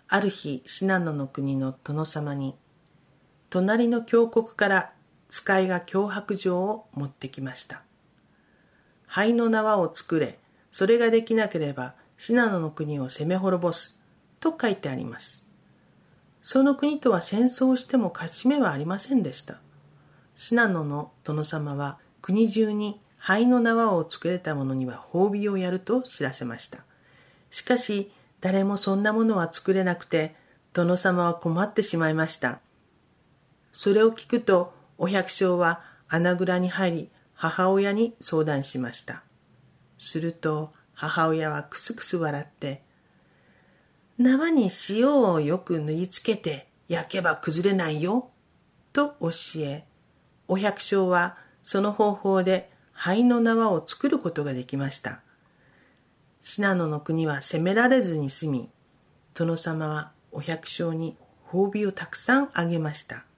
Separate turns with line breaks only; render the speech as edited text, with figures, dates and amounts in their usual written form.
ある日、信濃の国の殿様に、隣の峡谷から使いが脅迫状を持ってきました。灰の縄を作れ、それができなければ信濃の国を攻め滅ぼす、と書いてあります。その国とは戦争をしても勝ち目はありませんでした。信濃の殿様は国中に灰の縄を作れた者には褒美をやると知らせました。しかし誰もそんなものは作れなくて、殿様は困ってしまいました。それを聞くと、お百姓は穴蔵に入り、母親に相談しました。すると母親はくすくす笑って、縄に塩をよく塗りつけて焼けば崩れないよ、と教え、お百姓はその方法で灰の縄を作ることができました。信濃の国は攻められずに済み、殿様はお百姓に褒美をたくさんあげました。